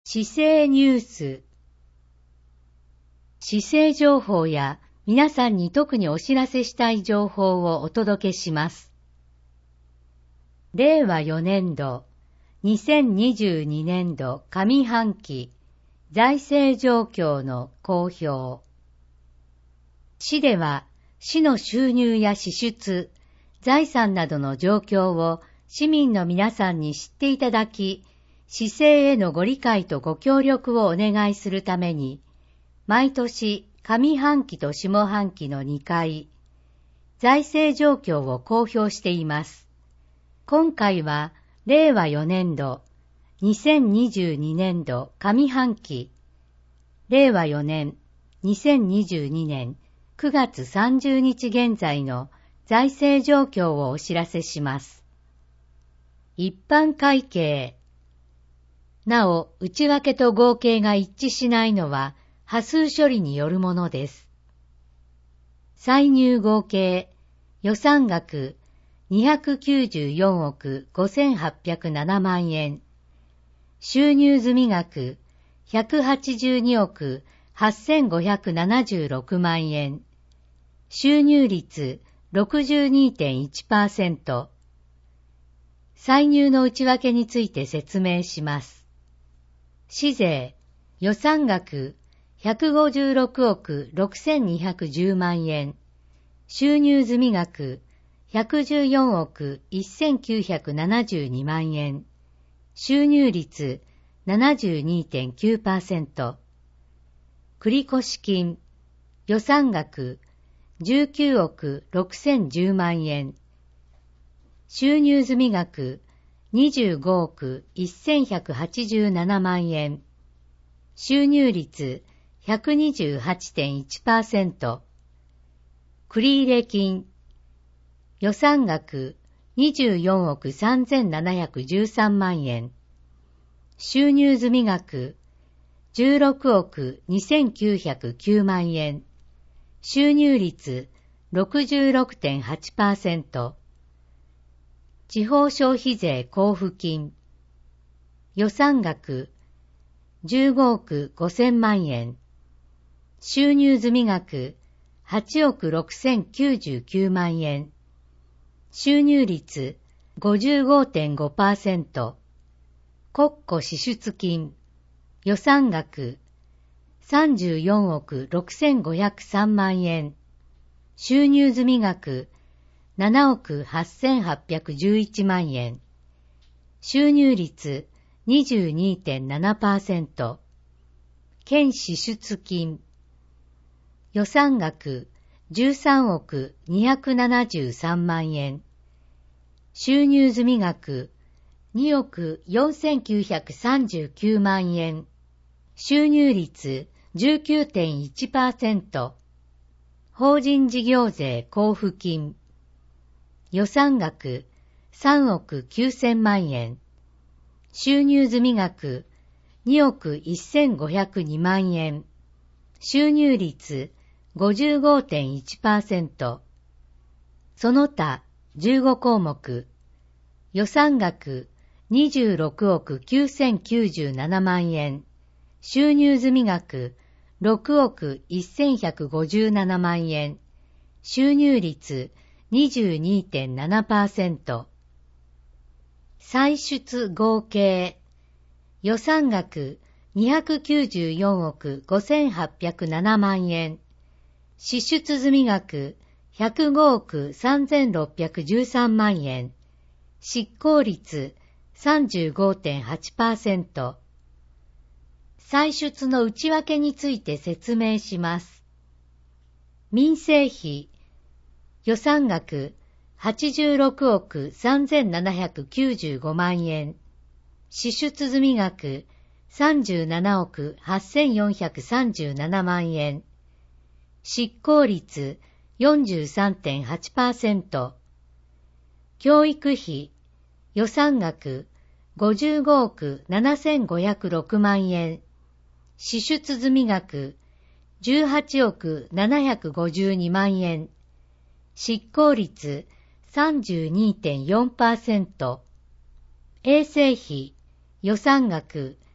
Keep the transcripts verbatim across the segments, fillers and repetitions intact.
市政ニュース。市政情報や皆さんに特にお知らせしたい情報をお届けします。れいわよねんど、にせんにじゅうにねんど上半期財政状況の公表。市では市の収入や支出、財産などの状況を市民の皆さんに知っていただき、市政へのご理解とご協力をお願いするために、毎年上半期と下半期のにかい、財政状況を公表しています。今回は、れいわよねんど、にせんにじゅうにねんど上半期、れいわよねん、にせんにじゅうにねんくがつさんじゅうにち現在の財政状況をお知らせします。一般会計。なお、内訳と合計が一致しないのは、波数処理によるものです。歳入合計、予算額、にひゃくきゅうじゅうよんおくごせんはっぴゃくななまんえん。収入済額、ひゃくはちじゅうにおくはっせんごひゃくななじゅうろくまんえん。収入率 ろくじゅうにてんいちパーセント。歳入の内訳について説明します。市税、予算額、ひゃくごじゅうろくおくろくせんにひゃくじゅうまんえん。収入済額、ひゃくじゅうよんおくせんきゅうひゃくななじゅうにまんえん。収入率 ななじゅうにてんきゅうパーセント。繰越金、予算額、じゅうきゅうおくろくせんじゅうまんえん。収入済額、にじゅうごおくせんひゃくはちじゅうななまんえん。収入率 ひゃくにじゅうはちてんいちパーセント。繰入金。予算額にじゅうよんおくさんぜんななひゃくじゅうさんまんえん。収入済額じゅうろくおくにせんきゅうひゃくきゅうまんえん。収入率 ろくじゅうろくてんはちパーセント。地方消費税交付金。予算額じゅうごおくごせんまんえん。収入済額はちおくろくせんきゅうじゅうきゅうまんえん。収入率 ごじゅうごてんごパーセント。国庫支出金。予算額さんじゅうよんおくろくせんごひゃくさんまんえん。収入済額ななおくはっせんはっぴゃくじゅういちまんえん。収入率 にじゅうにてんななパーセント。県支出金。予算額じゅうさんおくにひゃくななじゅうさんまんえん。収入済額におくよんせんきゅうひゃくさんじゅうきゅうまんえん。収入率 じゅうきゅうてんいちパーセント。法人事業税交付金。予算額さんおくきゅうせんまんえん。収入済額におくせんごひゃくにまんえん。収入率 ごじゅうごてんいちパーセント。その他じゅうごこうもく。予算額にじゅうろくおくきゅうせんきゅうじゅうななまんえん。収入済額ろくおくせんひゃくごじゅうななまんえん。収入率 にじゅうにてんななパーセント。歳出合計。予算額にひゃくきゅうじゅうよんおくごせんはっぴゃくななまんえん。支出済額ひゃくごおくさんぜんろっぴゃくじゅうさんまんえん。執行率 さんじゅうごてんはちパーセント。歳出の内訳について説明します。民生費。予算額はちじゅうろくおくさんぜんななひゃくきゅうじゅうごまんえん。支出済額さんじゅうななおくはっせんよんひゃくさんじゅうななまんえん。執行率 よんじゅうさんてんはちパーセント。教育費。予算額ごじゅうごおくななせんごひゃくろくまんえん。支出済額じゅうはちおくななひゃくごじゅうにまんえん。執行率 さんじゅうにてんよんパーセント。衛生費。予算額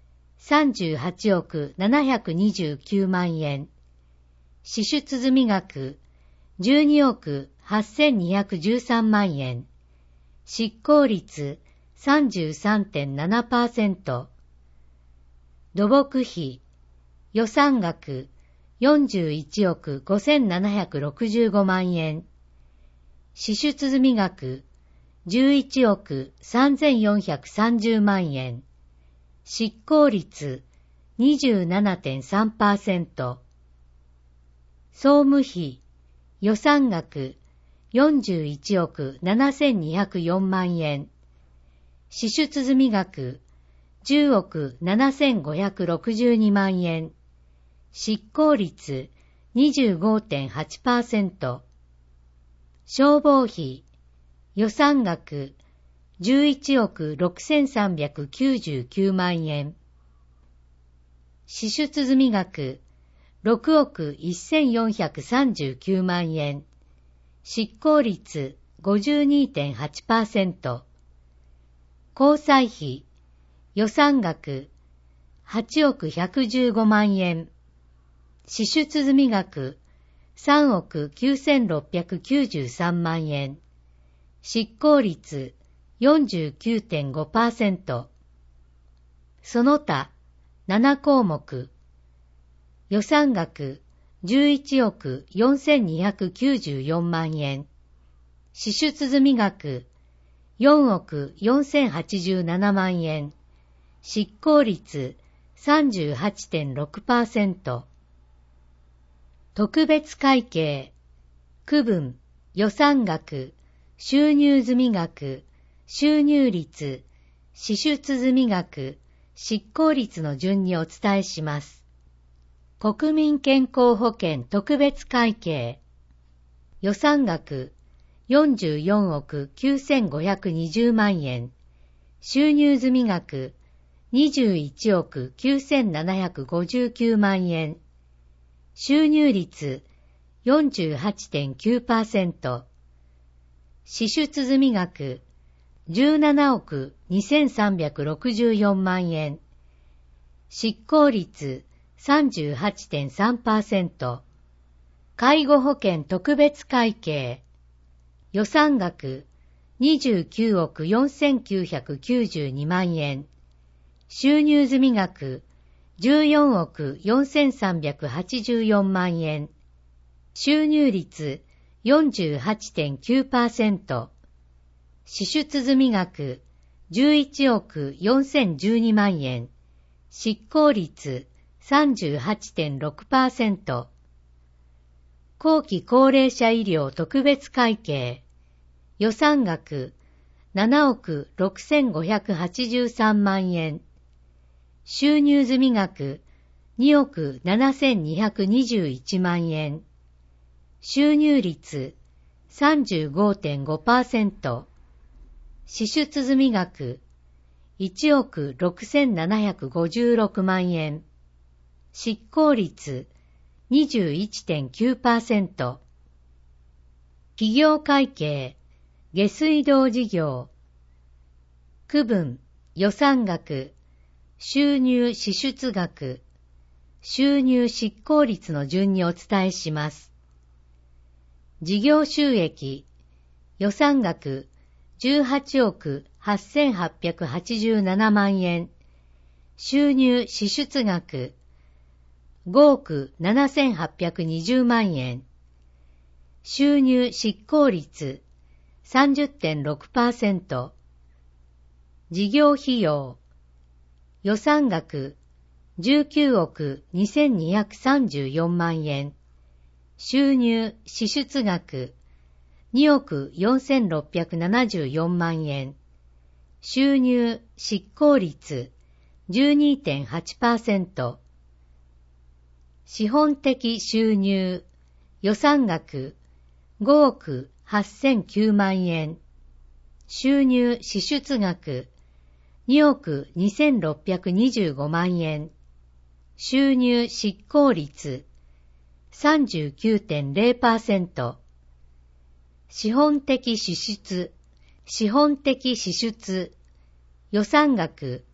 さんじゅうはちおくななひゃくにじゅうきゅうまんえん。支出済額じゅうにおくはっせんにひゃくじゅうさんまんえん。執行率 さんじゅうさんてんななパーセント。土木費予算額よんじゅういちおくごせんななひゃくろくじゅうごまんえん。支出済額じゅういちおくさんぜんよんひゃくさんじゅうまんえん。執行率 にじゅうななてんさんパーセント。総務費予算額よんじゅういちおくななせんにひゃくよんまんえん。支出済額じゅうおくななせんごひゃくろくじゅうにまんえん。執行率 にじゅうごてんはちパーセント。消防費予算額じゅういちおくろくせんさんびゃくきゅうじゅうきゅうまんえん。支出済額ろくおくせんよんひゃくさんじゅうきゅうまんえん。執行率 ごじゅうにてんはちパーセント。交際費予算額はちおくひゃくじゅうごまんえん。支出済額さんおくきゅうせんろっぴゃくきゅうじゅうさんまんえん。執行率 よんじゅうきゅうてんごパーセント。その他ななこうもく。予算額じゅういちおくよんせんにひゃくきゅうじゅうよんまんえん。支出済額よんおくよんせんはちじゅうななまんえん。執行率 さんじゅうはちてんろくパーセント。特別会計区分予算額収入済額収入率支出済額執行率の順にお伝えします。国民健康保険特別会計予算額よんじゅうよんおくきゅうせんごひゃくにじゅうまんえん。収入済額にじゅういちおくきゅうせんななひゃくごじゅうきゅうまんえん。収入率 よんじゅうはちてんきゅうパーセント。支出済額じゅうななおくにせんさんびゃくろくじゅうよんまんえん。執行率 さんじゅうはちてんさんパーセント。介護保険特別会計予算額にじゅうきゅうおくよんせんきゅうひゃくきゅうじゅうにまんえん。収入済額じゅうよんおくよんせんさんびゃくはちじゅうよんまんえん。収入率 よんじゅうはちてんきゅうパーセント。支出済額じゅういちおくよんせんじゅうにまんえん。執行率 さんじゅうはちてんろくパーセント。後期高齢者医療特別会計予算額ななおくろくせんごひゃくはちじゅうさんまんえん。収入済額におくななせんにひゃくにじゅういちまんえん。収入率 さんじゅうごてんごパーセント。支出済額いちおくろくせんななひゃくごじゅうろくまんえん。執行率 にじゅういちてんきゅうパーセント。企業会計下水道事業区分予算額収入支出額収入執行率の順にお伝えします。事業収益予算額じゅうはちおくはっせんはっぴゃくはちじゅうななまんえん。収入支出額ごおくななせんはっぴゃくにじゅうまんえん。収入執行率 さんじゅってんろくパーセント。事業費用予算額じゅうきゅうおくにせんにひゃくさんじゅうよんまんえん。収入支出額におくよんせんろっぴゃくななじゅうよんまんえん。収入執行率 じゅうにてんはちパーセント。資本的収入予算額ごおくはっせんきゅうまんえん。収入支出額におくにせんろっぴゃくにじゅうごまんえん。収入執行率 さんじゅうきゅうてんれいパーセント。資本的支出資本的支出予算額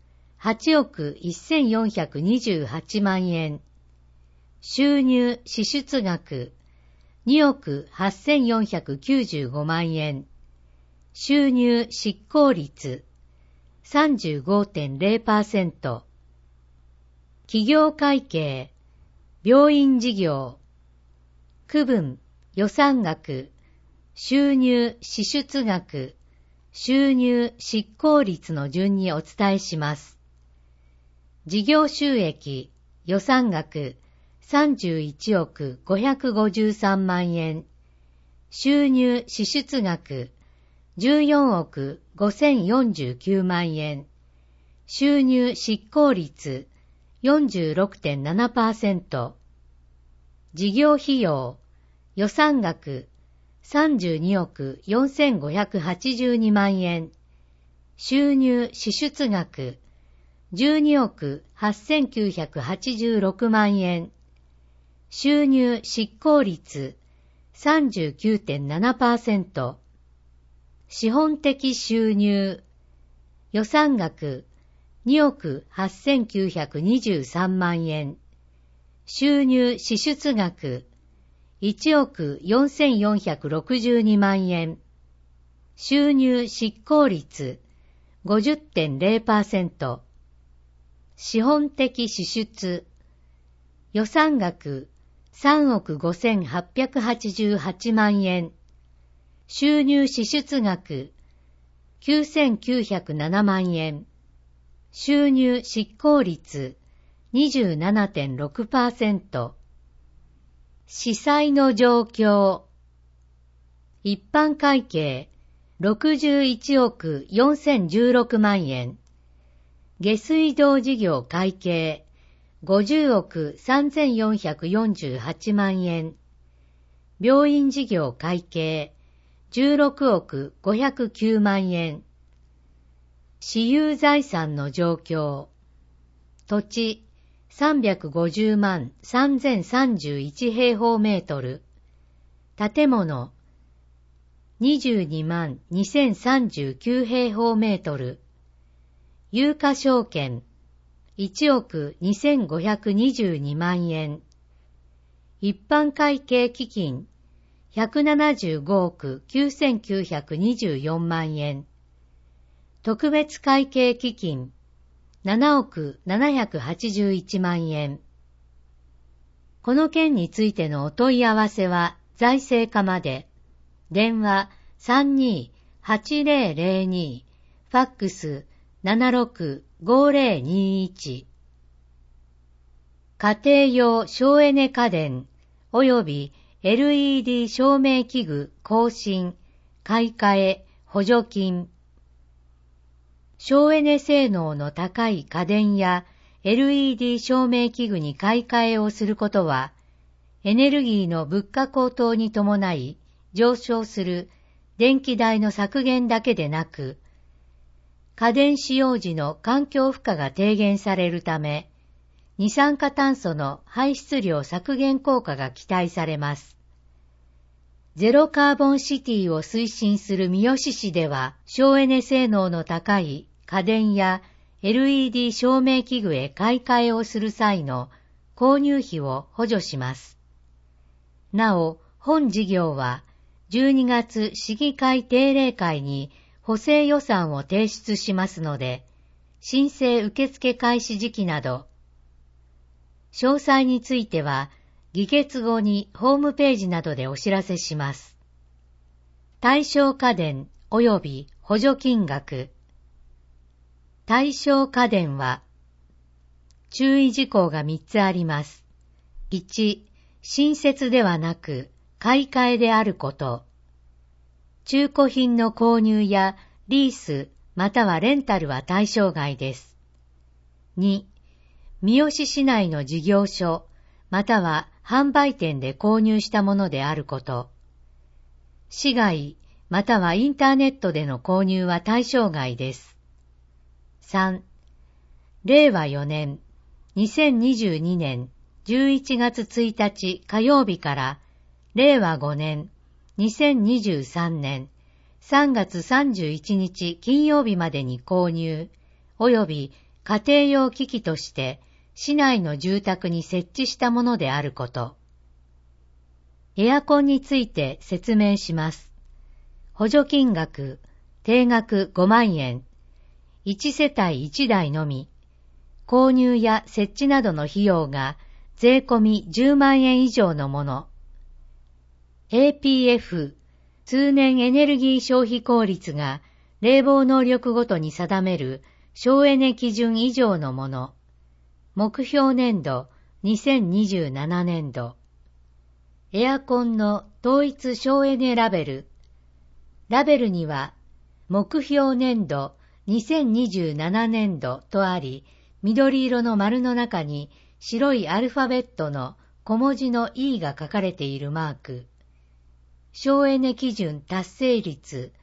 はちおくせんよんひゃくにじゅうはちまんえん。収入支出額におくはっせんよんひゃくきゅうじゅうごまんえん。収入執行率 さんじゅうごてんゼロパーセント。企業会計、病院事業、区分、予算額、収入支出額、収入執行率の順にお伝えします。事業収益、予算額さんじゅういちおくごひゃくごじゅうさんまんえん、収入支出額じゅうよんおくごせんよんじゅうきゅうまんえん、収入執行率 よんじゅうろくてんななパーセント、事業費用、予算額さんじゅうにおくよんせんごひゃくはちじゅうにまんえん、収入支出額じゅうにおくはっせんきゅうひゃくはちじゅうろくまんえん、収入執行率 さんじゅうきゅうてんななパーセント、資本的収入、予算額におくはっせんきゅうひゃくにじゅうさんまんえん、収入支出額いちおくよんせんよんひゃくろくじゅうにまんえん、収入執行率 ごじゅってんゼロパーセント、資本的支出、予算額さんおくごせんはっぴゃくはちじゅうはちまんえん、収入支出額きゅうせんきゅうひゃくななまんえん、収入執行率 にじゅうななてんろくパーセント、司債の状況、一般会計ろくじゅういちおくよんせんじゅうろくまんえん、下水道事業会計ごじゅうおくさんぜんよんひゃくよんじゅうはちまんえん、病院事業会計じゅうろくおくごひゃくきゅうまんえん、私有財産の状況、土地さんびゃくごじゅうまんさんぜんさんじゅういち平方メートル、建物にじゅうにまんにせんさんじゅうきゅう平方メートル、有価証券いちおくにせんごひゃくにじゅうにまんえん、一般会計基金ひゃくななじゅうごおくきゅうせんきゅうひゃくにじゅうよんまんえん、特別会計基金ななおくななひゃくはちじゅういちまんえん。この件についてのお問い合わせは財政課まで。電話 さんにーはちぜろぜろに、ファックス ななろくごぜろにいち。家庭用省エネ家電及び エルイーディー 照明器具更新、買い替え、補助金。省エネ性能の高い家電や エルイーディー 照明器具に買い替えをすることは、エネルギーの物価高騰に伴い上昇する電気代の削減だけでなく、家電使用時の環境負荷が低減されるため、二酸化炭素の排出量削減効果が期待されます。ゼロカーボンシティを推進する三好市では、省エネ性能の高い家電や エルイーディー 照明器具へ買い替えをする際の購入費を補助します。なお、本事業はじゅうにがつ市議会定例会に補正予算を提出しますので、申請受付開始時期など、詳細については議決後にホームページなどでお知らせします。対象家電及び補助金額。対象家電は、注意事項がみっつあります。いち、新設ではなく、買い替えであること。中古品の購入やリースまたはレンタルは対象外です。に、三好市内の事業所または販売店で購入したものであること。市外またはインターネットでの購入は対象外です。さん、れいわよねん、にせんにじゅうにねんじゅういちがつついたち火曜日かられいわごねん、にせんにじゅうさんねんさんがつさんじゅういちにち金曜日までに購入、および家庭用機器として市内の住宅に設置したものであること。エアコンについて説明します。補助金額、定額ごまんえん。いち世帯いちだいのみ。購入や設置などの費用が税込みじゅうまんえん以上のもの。エーピーエフ、通年エネルギー消費効率が冷房能力ごとに定める省エネ基準以上のもの。目標年度にせんにじゅうななねんど。エアコンの統一省エネラベル。ラベルには目標年度にせんにじゅうななねんどとあり、緑色の丸の中に白いアルファベットの小文字の E が書かれているマーク。省エネ基準達成率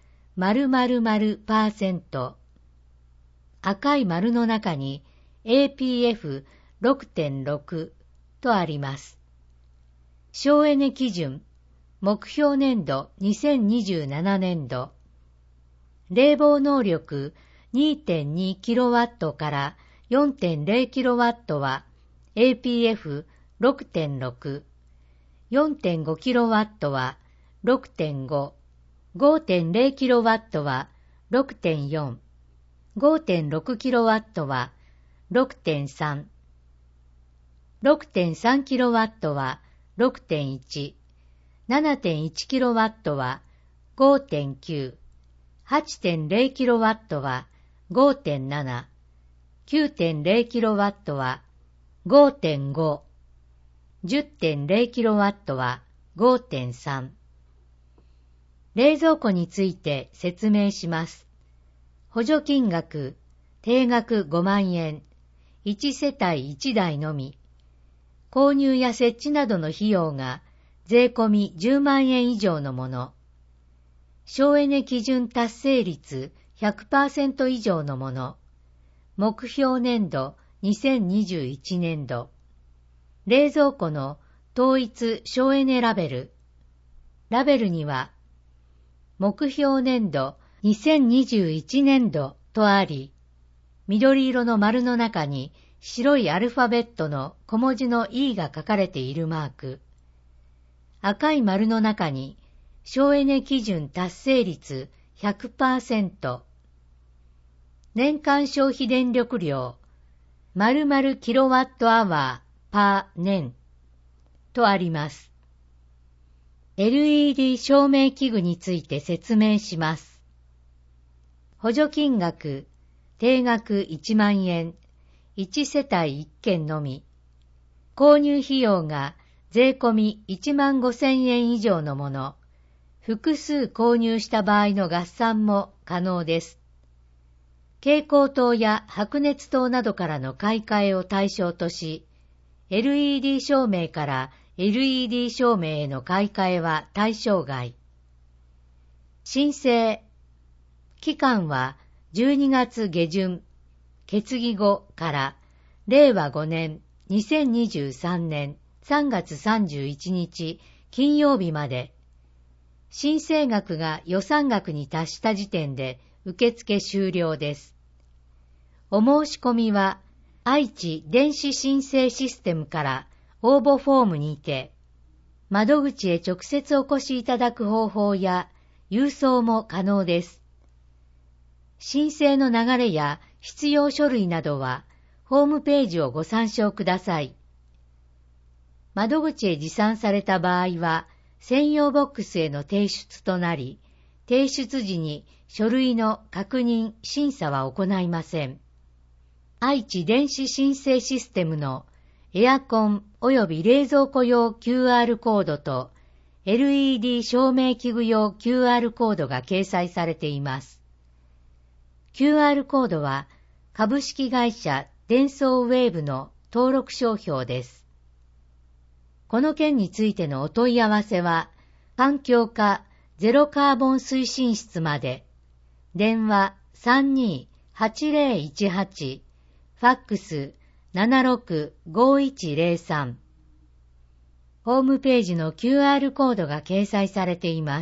〇〇〇パーセント。赤い丸の中に エーピーエフろくてんろく とあります。省エネ基準目標年度にせんにじゅうななねんど。冷房能力 にてんにキロワット から よんてんれいキロワット は エーピーエフろくてんろく、よんてんごキロワット は ろくてんご、ごてんれいキロワット は ろくてんよん、ごてんろくキロワット は ろくてんさん、ろくてんさんキロワット は ろくてんいち、ななてんいちキロワット は ごてんきゅう、はちてんれいキロワット は ごてんなな、きゅうてんれいキロワット は ごてんご、じゅってんれいキロワット は ごてんさん。冷蔵庫について説明します。補助金額、定額ごまんえん、いち世帯いちだいのみ。購入や設置などの費用が税込みじゅうまんえん以上のもの。省エネ基準達成率 ひゃくパーセント 以上のもの。目標年度にせんにじゅういちねんど。冷蔵庫の統一省エネラベル。ラベルには、目標年度にせんにじゅういちねんどとあり、緑色の丸の中に白いアルファベットの小文字の E が書かれているマーク。赤い丸の中に省エネ基準達成率 ひゃくパーセント。年間消費電力量、〇〇キロワットアワーパー年とあります。エルイーディー 照明器具について説明します。補助金額、定額いちまんえん、いち世帯いっけんのみ。購入費用が税込みいちまんごせんえん以上のもの。複数購入した場合の合算も可能です。蛍光灯や白熱灯などからの買い替えを対象とし、エルイーディー 照明から エルイーディー 照明への買い替えは対象外。申請。期間はじゅうにがつげじゅん、決議後かられいわごねんにせんにじゅうさんねんさんがつさんじゅういちにち金曜日まで。申請額が予算額に達した時点で受付終了です。お申し込みは愛知電子申請システムから応募フォームにて、窓口へ直接お越しいただく方法や郵送も可能です。申請の流れや必要書類などはホームページをご参照ください。窓口へ持参された場合は専用ボックスへの提出となり、提出時に書類の確認・審査は行いません。愛知電子申請システムのエアコン及び冷蔵庫用 キューアール コードと エルイーディー 照明器具用 キューアール コードが掲載されています。キューアール コードは株式会社デンソーウェーブの登録商標です。この件についてのお問い合わせは、環境課ゼロカーボン推進室まで。電話 さんにーはちぜろいちはち、ファックス ななろくごいちぜろさん。ホームページの キューアール コードが掲載されています。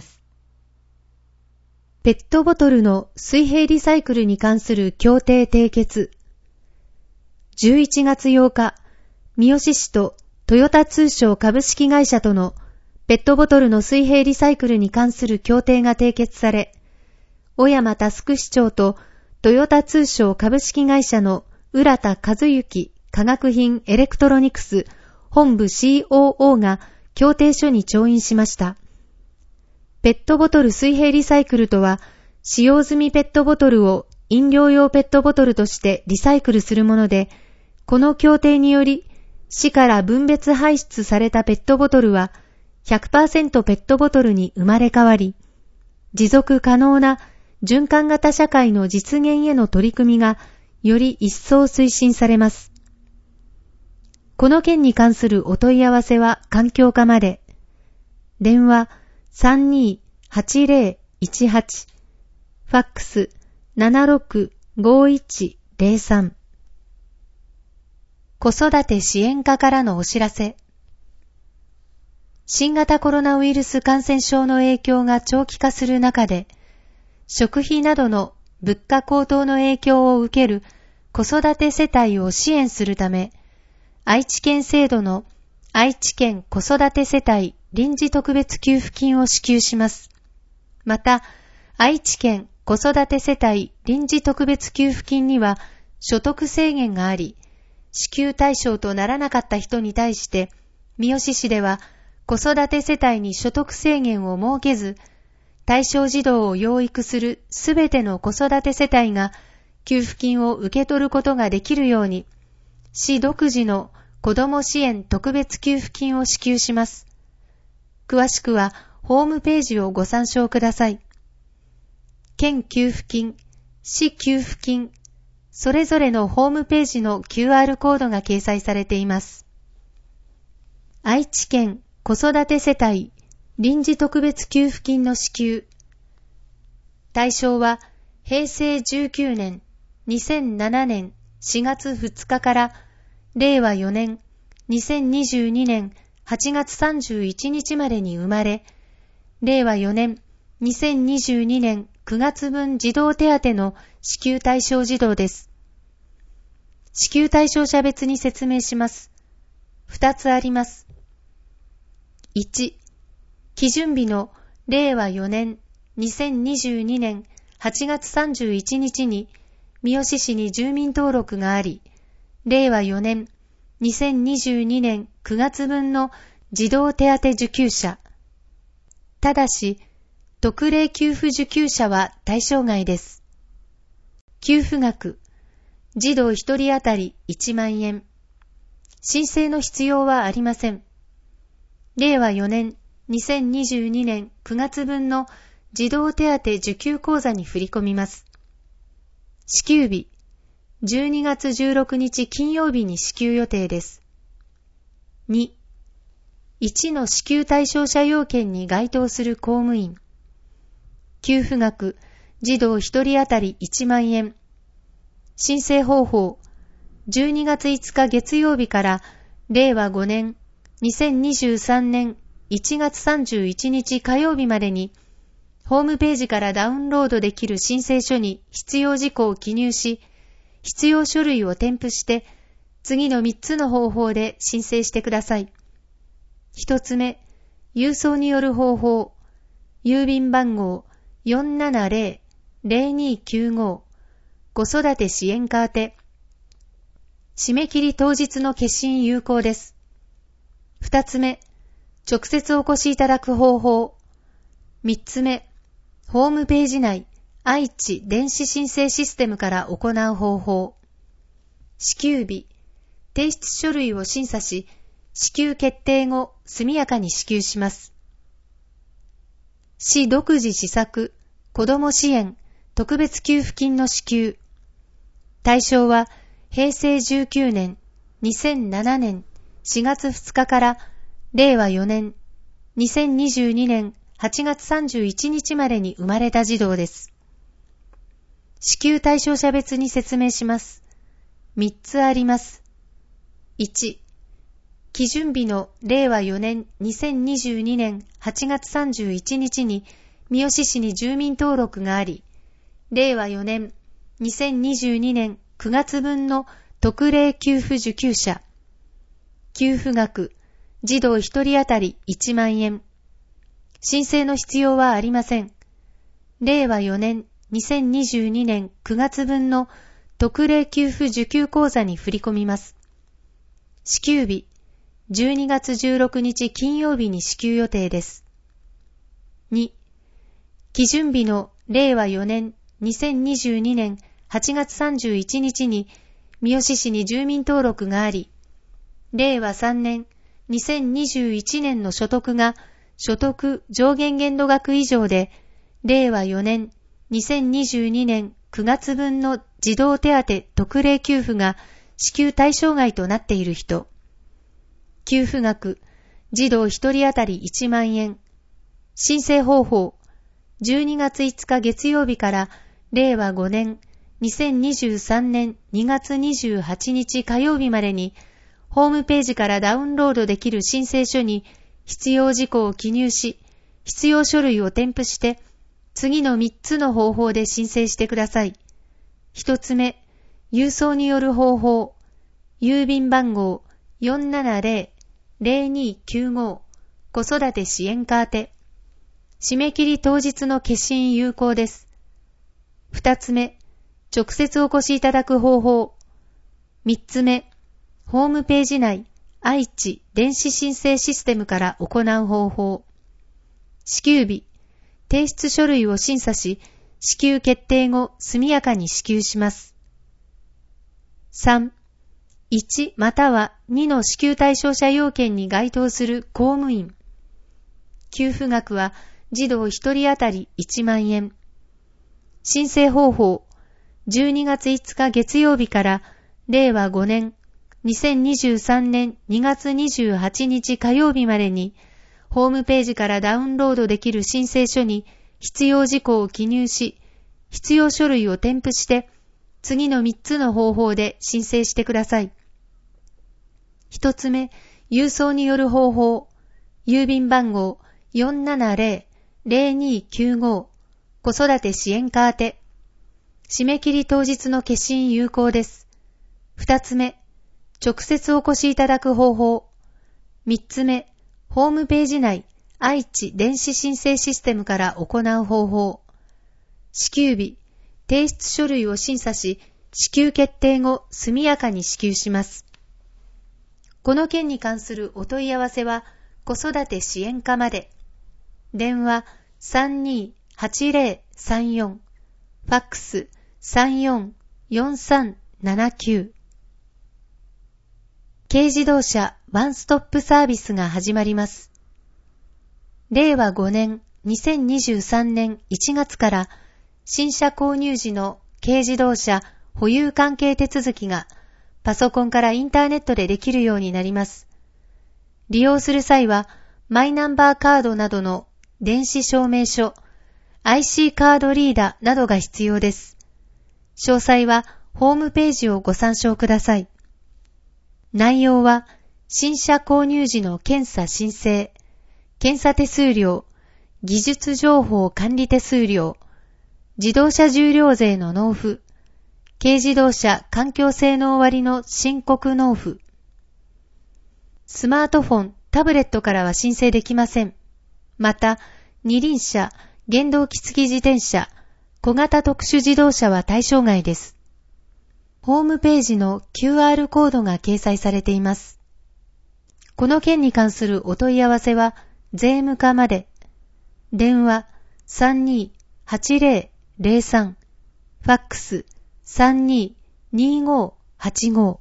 ペットボトルの水平リサイクルに関する協定締結。 じゅういちがつようか、三好市とトヨタ通商株式会社とのペットボトルの水平リサイクルに関する協定が締結され、小山佑市長とトヨタ通商株式会社の浦田和幸化学品エレクトロニクス本部 シーオーオー が協定書に調印しました。ペットボトル水平リサイクルとは、使用済みペットボトルを飲料用ペットボトルとしてリサイクルするもので、この協定により、市から分別排出されたペットボトルは ひゃくパーセント ペットボトルに生まれ変わり、持続可能な循環型社会の実現への取り組みがより一層推進されます。この件に関するお問い合わせは環境課まで。電話 さんにーはちぜろいちはち、ファックス ななろくごいちぜろさん。子育て支援課からのお知らせ。新型コロナウイルス感染症の影響が長期化する中で、食費などの物価高騰の影響を受ける子育て世帯を支援するため、愛知県制度の愛知県子育て世帯臨時特別給付金を支給します。また、愛知県子育て世帯臨時特別給付金には所得制限があり、支給対象とならなかった人に対して、三好市では子育て世帯に所得制限を設けず、対象児童を養育するすべての子育て世帯が給付金を受け取ることができるように、市独自の子ども支援特別給付金を支給します。詳しくはホームページをご参照ください。県給付金、市給付金、それぞれのホームページの キューアール コードが掲載されています。愛知県子育て世帯臨時特別給付金の支給。対象はへいせいじゅうきゅうねん、にせんななねんしがつふつかかられいわよねん、にせんにじゅうにねんはちがつさんじゅういちにちまでに生まれ、れいわよねん、にせんにじゅうにねんくがつぶん児童手当の支給対象児童です。支給対象者別に説明します。ふたつあります。いち、基準日のれいわよねん、にせんにじゅうにねんはちがつさんじゅういちにちに三好市に住民登録があり、れいわよねん、にせんにじゅうにねんくがつぶんの児童手当受給者。ただし、特例給付受給者は対象外です。給付額、児童ひとり当たりいちまんえん。申請の必要はありません。れいわよねん、にせんにじゅうにねんくがつぶんの児童手当受給口座に振り込みます。支給日、じゅうにがつじゅうろくにち金曜日に支給予定です。に、いちの支給対象者要件に該当する公務員。給付額、児童ひとり当たりいちまんえん。申請方法、じゅうにがついつか月曜日かられいわごねん、にせんにじゅうさんねんいちがつさんじゅういちにち火曜日までに、ホームページからダウンロードできる申請書に必要事項を記入し、必要書類を添付して、次のみっつの方法で申請してください。ひとつめ、郵送による方法。郵便番号 よんななぜろ ぜろにきゅうご 子育て支援課宛て。締め切り当日の決心有効です。ふたつめ、直接お越しいただく方法。みっつめ、ホームページ内、愛知電子申請システムから行う方法。支給日、提出書類を審査し、支給決定後、速やかに支給します。市独自施策、子ども支援、特別給付金の支給。対象は、へいせいじゅうきゅうねん、にせんななねんしがつふつかかられいわよねん、にせんにじゅうにねんはちがつさんじゅういちにちまでに生まれた児童です。支給対象者別に説明します。みっつあります。いち、基準日のれいわよねん、にせんにじゅうにねんはちがつさんじゅういちにちに三好市に住民登録があり、れいわよねん、にせんにじゅうにねんくがつぶんの特例給付受給者。給付額、児童ひとり当たりいちまんえん。申請の必要はありません。れいわよねんにせんにじゅうにねんくがつぶんの特例給付受給口座に振り込みます。支給日、じゅうにがつじゅうろくにち金曜日に支給予定です。に、基準日のれいわよねんにせんにじゅうにねんはちがつさんじゅういちにちに三好市に住民登録があり、れいわさんねんにせんにじゅういちねんの所得が所得上限限度額以上で、れいわよねんにせんにじゅうにねんくがつぶんの児童手当特例給付が支給対象外となっている人。給付額、児童ひとり当たりいちまんえん。申請方法、じゅうにがついつか月曜日かられいわごねんにせんにじゅうさんねんにがつにじゅうはちにち火曜日までに、ホームページからダウンロードできる申請書に必要事項を記入し、必要書類を添付して、次のみっつの方法で申請してください。一つ目、郵送による方法。郵便番号 よんななぜろ ぜろにきゅうご 子育て支援課宛て。締め切り当日の消印有効です。二つ目、直接お越しいただく方法。三つ目、ホームページ内、愛知電子申請システムから行う方法。支給日、提出書類を審査し、支給決定後、速やかに支給します。さん、いちまたはにの支給対象者要件に該当する公務員。給付額は児童ひとり当たりいちまんえん。申請方法、じゅうにがついつか月曜日かられいわごねんにせんにじゅうさんねんにがつにじゅうはちにち火曜日までに、ホームページからダウンロードできる申請書に必要事項を記入し、必要書類を添付して、次のみっつの方法で申請してください。一つ目、郵送による方法。郵便番号 よんななぜろ ぜろにきゅうご 子育て支援課宛て。締め切り当日の消印有効です。二つ目、直接お越しいただく方法。三つ目、ホームページ内、愛知電子申請システムから行う方法。支給日、提出書類を審査し、支給決定後、速やかに支給します。この件に関するお問い合わせは、子育て支援課まで。電話 さんにーはちぜろさんよん、ファックス さんよんよんさんななきゅう。軽自動車ワンストップサービスが始まります。れいわごねんにせんにじゅうさんねんいちがつから新車購入時の軽自動車保有関係手続きがパソコンからインターネットでできるようになります。利用する際はマイナンバーカードなどの電子証明書、アイシー カードリーダーなどが必要です。詳細はホームページをご参照ください。内容は新車購入時の検査申請、検査手数料、技術情報管理手数料、自動車重量税の納付、軽自動車環境性能割の申告納付。スマートフォン、タブレットからは申請できません。また、二輪車、原動機付き自転車、小型特殊自動車は対象外です。ホームページの キューアール コードが掲載されています。この件に関するお問い合わせは、税務課まで。電話 さんにーはちぜろぜろさん、ファックス さんにーにーごはちご。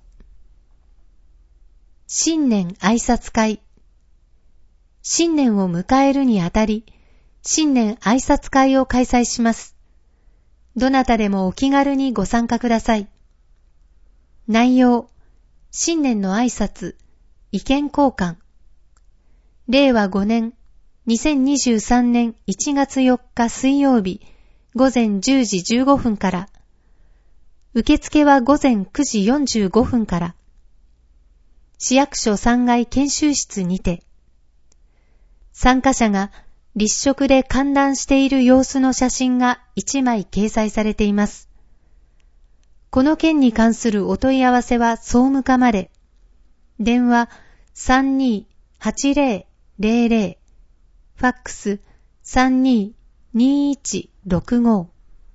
新年挨拶会。新年を迎えるにあたり、新年挨拶会を開催します。どなたでもお気軽にご参加ください。内容、新年の挨拶、意見交換。れいわごねんにせんにじゅうさんねんいちがつよっか水曜日午前じゅうじじゅうごふんから。受付は午前くじよんじゅうごふんから。市役所さんがい研修室にて。参加者が立食で歓談している様子の写真がいちまい掲載されています。 この件に関するお問い合わせは総務課まで。電話 さんにーはちぜろぜろぜろ、ファックス さんにーにーいちろくご。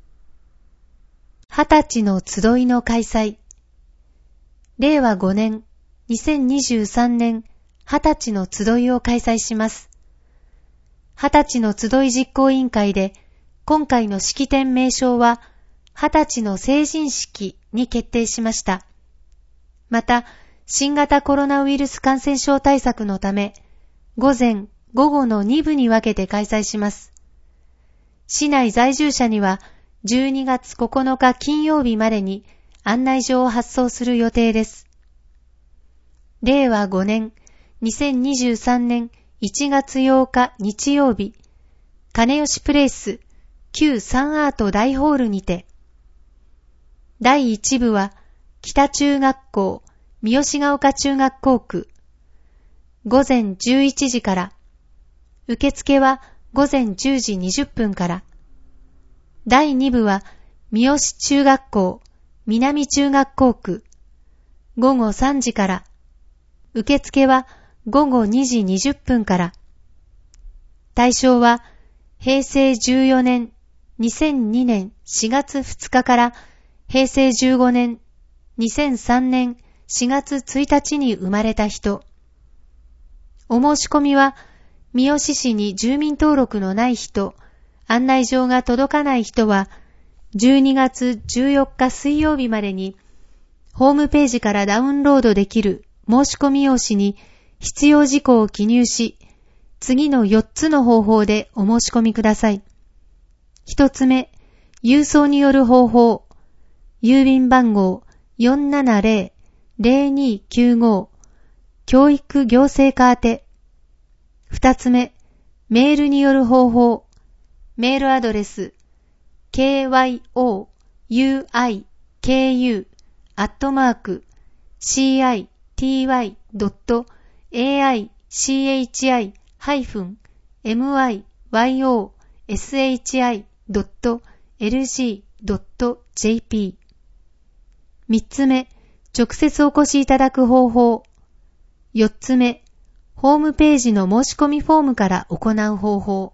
はたちの集いの開催。れいわごねん、にせんにじゅうさんねん、はたちの集いを開催します。はたちの集い実行委員会で、今回の式典名称は、はたちの成人式に決定しました。また、新型コロナウイルス感染症対策のため、午前、午後のに部に分けて開催します。市内在住者には、じゅうにがつここのか金曜日までに案内状を発送する予定です。れいわごねん、にせんにじゅうさんねんいちがつようか日曜日、金吉プレイス旧サンアート大ホールにて、だいいち部は北中学校三好ヶ丘中学校区、午前じゅういちじから、受付は午前じゅうじにじゅっぷんから、だいに部は三好中学校南中学校区、午後さんじから、受付は午後にじにじゅっぷんから、対象は平成じゅうよねん、にせんにねんしがつふつかから平成じゅうごねん、にせんさんねんしがつついたちに生まれた人。お申し込みは、三好市に住民登録のない人、案内状が届かない人は、じゅうにがつじゅうよっか水曜日までに、ホームページからダウンロードできる申し込み用紙に必要事項を記入し、次のよっつの方法でお申し込みください。一つ目、郵送による方法。郵便番号 よんななぜろ ぜろにきゅうご 教育行政課宛て。二つ目、メールによる方法。メールアドレス ケーワイオーユーアイケーユー アットマーク シーアイティーワイ ドット エーアイシーエイチアイ ハイフン エムアイワイオーエスエイチアイ ドット エルジー ドット ジェーピー。三つ目、直接お越しいただく方法。四つ目、ホームページの申し込みフォームから行う方法。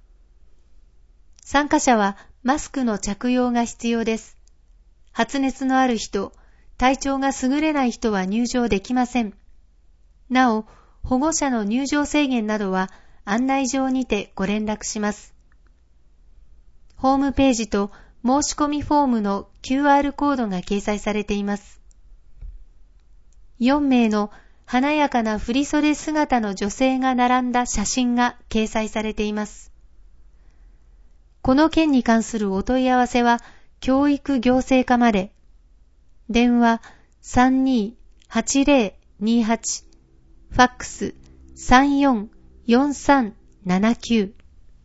参加者はマスクの着用が必要です。発熱のある人、体調が優れない人は入場できません。なお、保護者の入場制限などは案内状にてご連絡します。ホームページと申し込みフォームの キューアール コードが掲載されています。よんめいの華やかな振袖姿の女性が並んだ写真が掲載されています。この件に関するお問い合わせは教育行政課まで。電話 さんにーはちぜろにはち、ファックス さんよんよんさんななきゅう。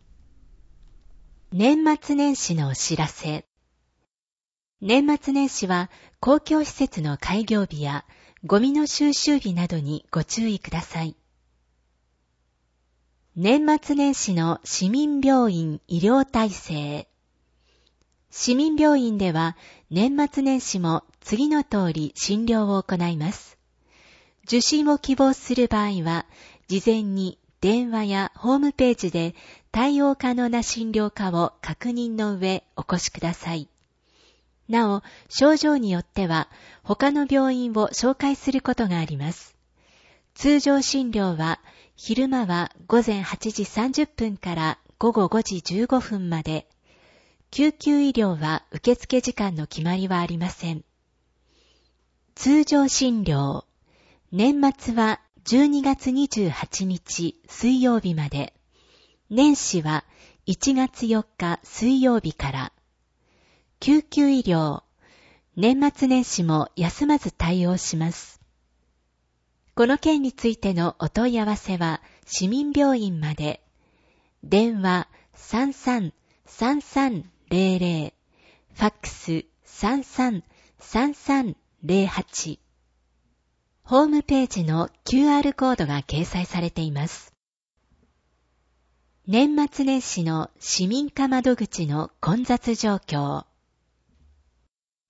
年末年始のお知らせ。年末年始は公共施設の開業日やゴミの収集日などにご注意ください。年末年始の市民病院医療体制。市民病院では年末年始も次の通り診療を行います。受診を希望する場合は、事前に電話やホームページで対応可能な診療科を確認の上お越しください。なお、症状によっては他の病院を紹介することがあります。通常診療は昼間はごぜんはちじさんじゅっぷんからごごごじじゅうごふんまで、救急医療は受付時間の決まりはありません。通常診療、年末はじゅうにがつにじゅうはちにち水曜日まで、年始はいちがつよっか水曜日から、救急医療、年末年始も休まず対応します。この件についてのお問い合わせは市民病院まで。電話 さんさんさんさんぜろぜろ、ファックス さんさんさんさんぜろはち。ホームページの キューアール コードが掲載されています。年末年始の市民課窓口の混雑状況。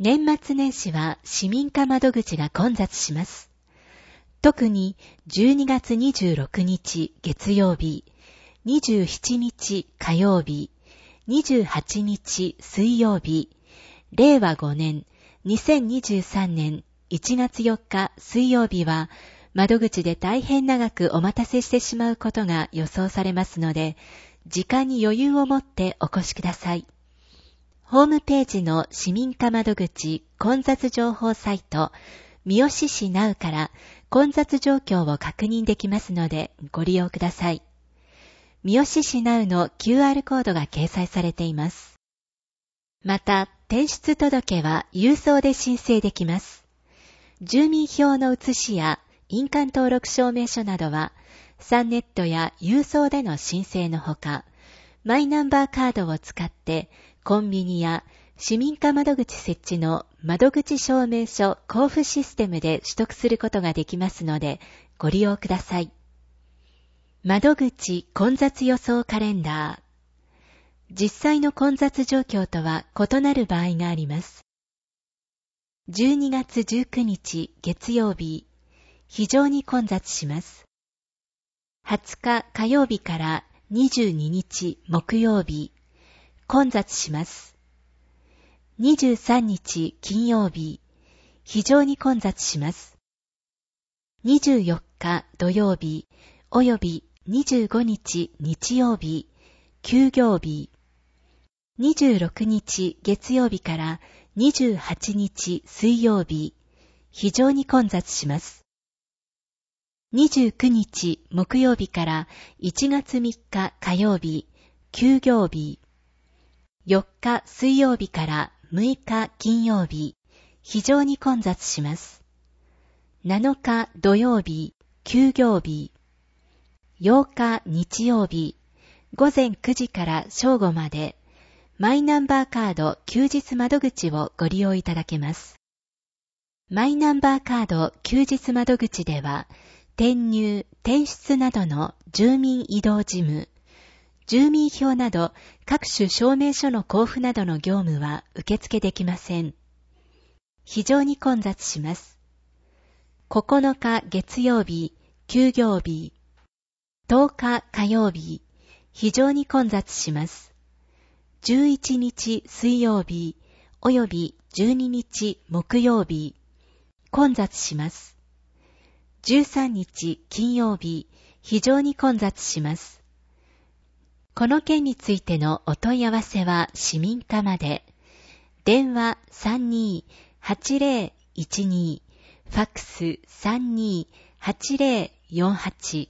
年末年始は市民課窓口が混雑します。特にじゅうにがつにじゅうろくにち月曜日、にじゅうしちにち火曜日、にじゅうはちにち水曜日、れいわごねんにせんにじゅうさんねんいちがつよっか水曜日は窓口で大変長くお待たせしてしまうことが予想されますので、時間に余裕を持ってお越しください。ホームページの市民課窓口混雑情報サイト、三好市ナウから混雑状況を確認できますのでご利用ください。三好市ナウの キューアール コードが掲載されています。また、転出届は郵送で申請できます。住民票の写しや印鑑登録証明書などは、サンネットや郵送での申請のほか、マイナンバーカードを使ってコンビニや市民課窓口設置の窓口証明書交付システムで取得することができますのでご利用ください。窓口混雑予想カレンダー。実際の混雑状況とは異なる場合があります。じゅうにがつじゅうくにち月曜日、非常に混雑します。はつか火曜日からにじゅうににち木曜日、混雑します。にじゅうさんにち金曜日、非常に混雑します。にじゅうよっか土曜日、およびにじゅうごにち日曜日、休業日。にじゅうろくにち月曜日からにじゅうはちにち水曜日、非常に混雑します。にじゅうくにち木曜日からいちがつみっか火曜日、休業日。よっか水曜日からむいか金曜日、非常に混雑します。なのか土曜日、休業日。ようか日曜日、ごぜんくじから正午まで、マイナンバーカード休日窓口をご利用いただけます。マイナンバーカード休日窓口では、転入・転出などの住民移動事務、住民票など各種証明書の交付などの業務は受付できません。非常に混雑します。ここのか月曜日、休業日。とおか火曜日、非常に混雑します。じゅういちにち水曜日、およびじゅうににち木曜日、混雑します。じゅうさんにち金曜日、非常に混雑します。この件についてのお問い合わせは市民課まで。電話 さんにーはちぜろいちに、ファックス さんにーはちぜろよんはち。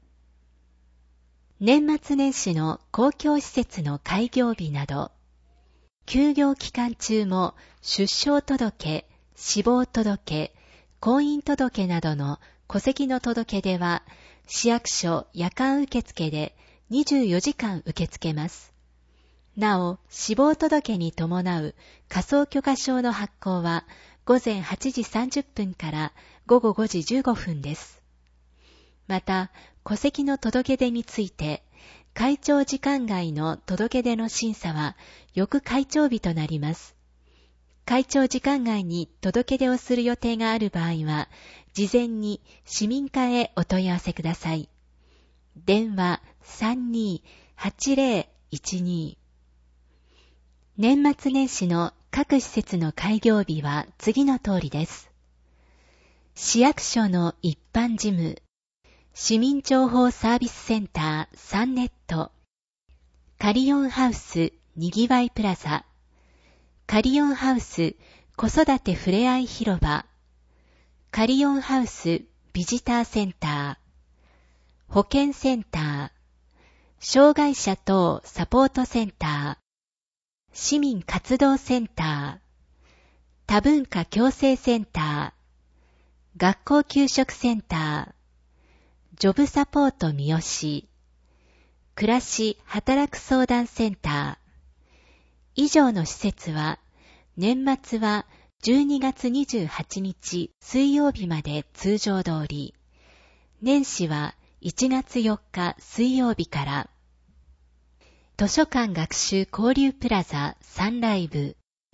年末年始の公共施設の開業日など、休業期間中も出生届、死亡届、婚姻届などの戸籍の届け出は、市役所夜間受付でにじゅうよじかん受け付けます。なお、死亡届に伴う火葬許可証の発行は、ごぜんはちじさんじゅっぷんからごごごじじゅうごふんです。また、戸籍の届け出について、開庁時間外の届け出の審査は、翌開庁日となります。開庁時間外に届け出をする予定がある場合は、事前に市民課へお問い合わせください。電話 さんにーはちぜろいちに。年末年始の各施設の開業日は次の通りです。市役所の一般事務、市民情報サービスセンターサンネット、カリオンハウスにぎわいプラザ、カリオンハウス子育てふれあい広場、カリオンハウスビジターセンター、保健センター、障害者等サポートセンター、市民活動センター、多文化共生センター、学校給食センター、ジョブサポート三好、暮らし働く相談センター。以上の施設は、年末はじゅうにがつにじゅうはちにち水曜日まで通常通り、年始はいちがつよっか水曜日から、図書館学習交流プラザサンライブ、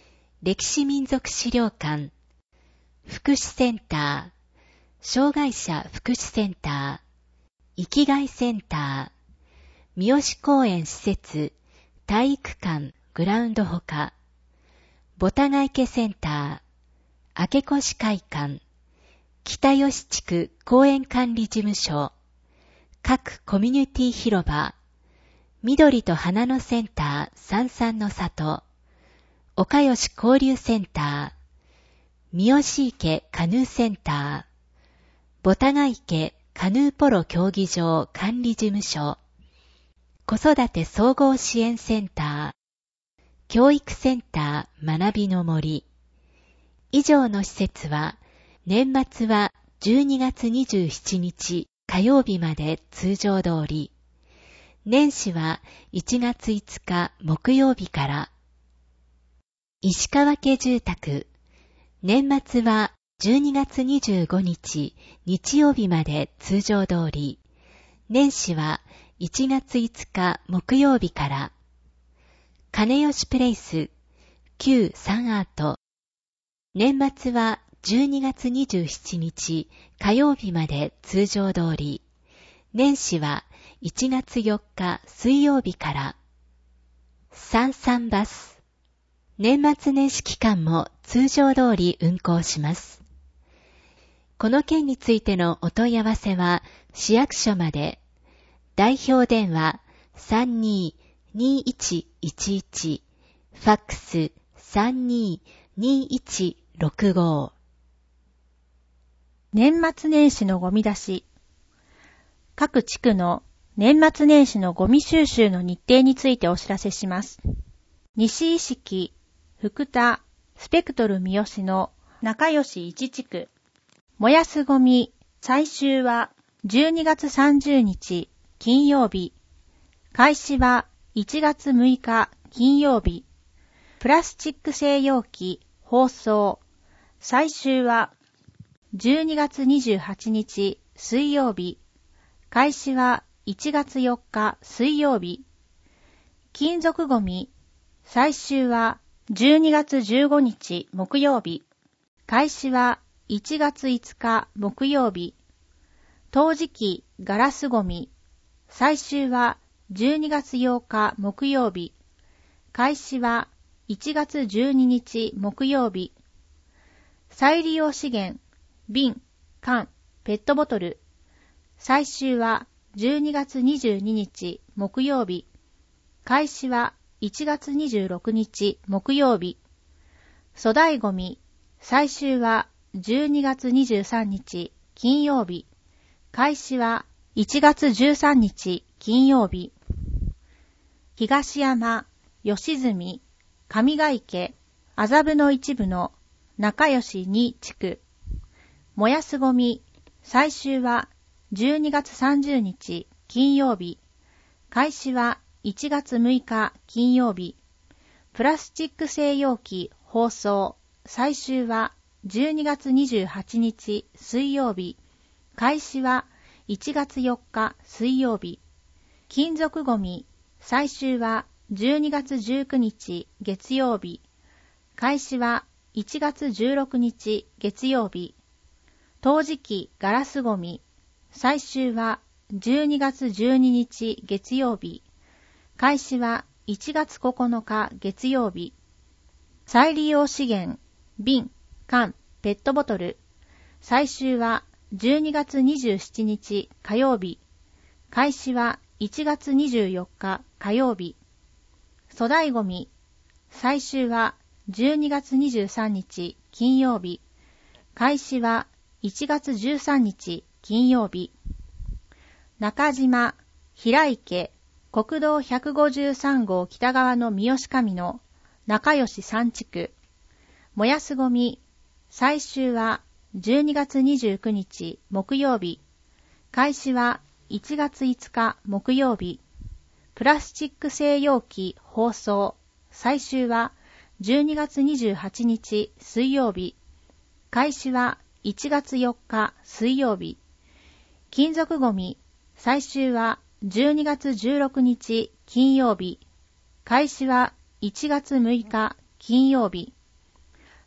歴史民族資料館、福祉センター、障害者福祉センター、生きがいセンター、三好公園施設、体育館、グラウンドほか、ボタガ池センター、明越会館、北吉地区公園管理事務所、各コミュニティ広場、緑と花のセンター三々の里、岡吉交流センター、三好池カヌーセンター、ボタガ池カヌーポロ競技場管理事務所、子育て総合支援センター、教育センター学びの森。以上の施設は、年末はじゅうにがつにじゅうしちにち火曜日まで通常通り、年始はいちがついつか木曜日から。石川家住宅、年末はじゅうにがつにじゅうごにち日曜日まで通常通り、年始はいちがついつか木曜日から。金吉プレイス、旧サンアート、年末はじゅうにがつにじゅうしちにち火曜日まで通常通り、年始はいちがつよっか水曜日から。三々バス、年末年始期間も通常通り運行します。この件についてのお問い合わせは市役所まで。代表電話 さんにーにーいちいちいち、ファックス さんにーにーいちろくご。 年末年始のゴミ出し。各地区の年末年始のゴミ収集の日程についてお知らせします。西意識、福田、スペクトル三好の仲良しいち地区。燃やすゴミ、最終はじゅうにがつさんじゅうにち金曜日。開始はいちがつむいか金曜日。プラスチック製容器包装。最終はじゅうにがつにじゅうはちにち水曜日。開始はいちがつよっか水曜日。金属ゴミ。最終はじゅうにがつじゅうごにち木曜日。開始はいちがついつか木曜日。陶磁器ガラスゴミ。最終はじゅうにがつようか木曜日。開始はいちがつじゅうににち木曜日。再利用資源、瓶、缶、ペットボトル。最終はじゅうにがつにじゅうににち木曜日。開始はいちがつにじゅうろくにち木曜日。粗大ゴミ。最終はじゅうにがつにじゅうさんにち金曜日。開始はいちがつじゅうさんにち金曜日。東山、吉住、上ヶ池、麻布の一部の仲良しに地区。燃やすゴミ。最終はじゅうにがつさんじゅうにち金曜日。開始はいちがつむいか金曜日。プラスチック製容器包装。最終はじゅうにがつにじゅうはちにち水曜日。開始はいちがつよっか水曜日。金属ゴミ。最終はじゅうにがつじゅうくにち月曜日。開始はいちがつじゅうろくにち月曜日。陶磁器ガラスゴミ。最終はじゅうにがつじゅうににち月曜日。開始はいちがつここのか月曜日。再利用資源、瓶、缶、ペットボトル。最終はじゅうにがつにじゅうしちにち火曜日。開始はいちがつにじゅうよっか火曜日。粗大ゴミ。最終はじゅうにがつにじゅうさんにち金曜日。開始はいちがつじゅうさんにち金曜日。中島、平池、国道ひゃくごじゅうさんごう北側の三好上の仲良しさん地区。燃やすゴミ。最終はじゅうにがつにじゅうくにち木曜日。開始はいちがついつか木曜日。プラスチック製容器包装。最終はじゅうにがつにじゅうはちにち水曜日。開始はいちがつよっか水曜日。金属ゴミ。最終はじゅうにがつじゅうろくにち金曜日。開始はいちがつむいか金曜日。